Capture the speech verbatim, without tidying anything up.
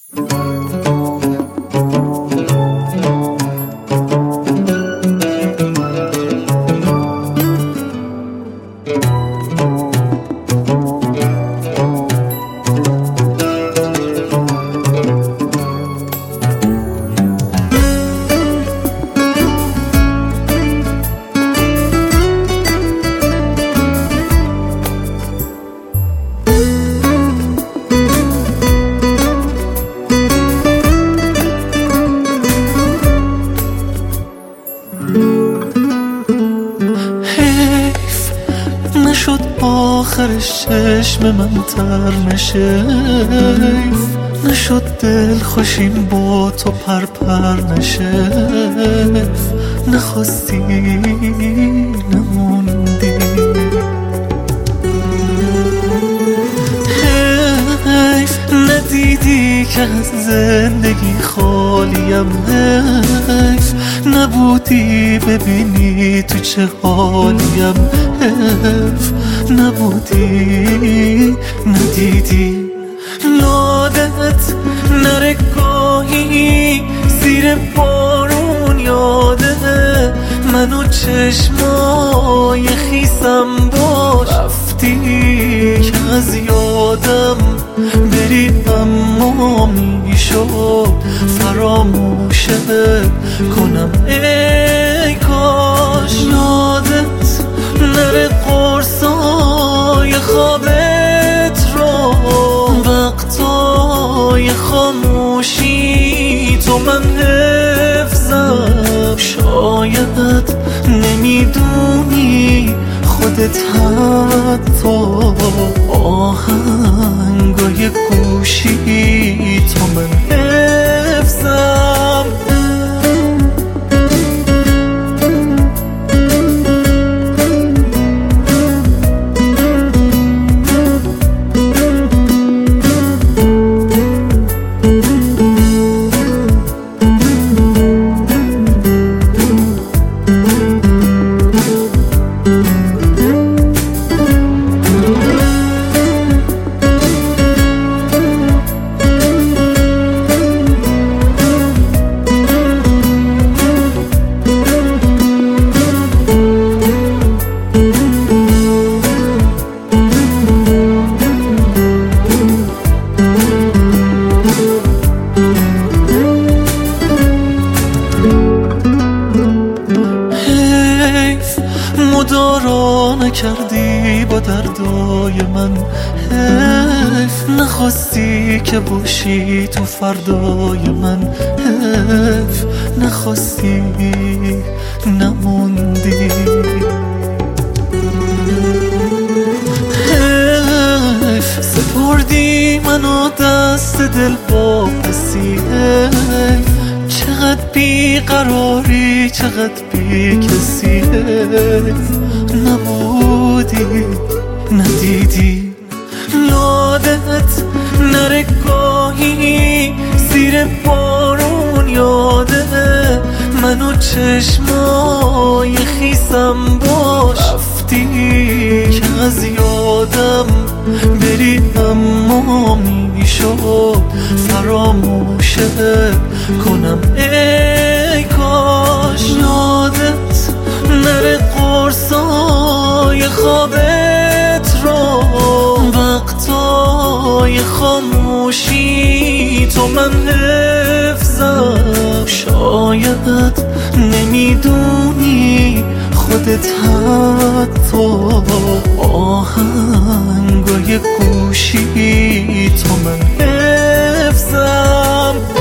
نشد آخرش چشم من تر نشیف، نشد دل خوشیم با تو پر پر نشیف، نخواستی نموندی. حیف ندیدی که از زندگی خالیم، حیف نبودی ببینی تو چه حالیم، حیف نبودی ندیدی. یادت نره گاهی زیر بارون، یاده منو چشمای خیسم باش رفتی که از یادم بری، اما میشد فراموشت کنم ای کاش. یادت نره قرصای خوابت رو، وقتای خاموشی تو من حفظم. شاید نمیدونی خودت حتی آهنگای گوشی تو من حفظم. مدارا نکردی با دردای من، حیف نخواستی که باشی تو فردای من، حیف نخواستی نموندی. حیف سپردی منو دست دل واپسی، حیف چقدر بیقراری چقدر بی کسی، نبودی ندیدی. یادت نره گاهی زیر بارون، یاده منو چشمای خیسم باش رفتی که از یادم بری، اما میشد فراموشت کنم ای کاش. یادت نره قرصای خوابت رو، وقتای خاموشی تو من حفظم. شاید نمیدونی خودت حتی آهنگای گوشی تو من حفظم.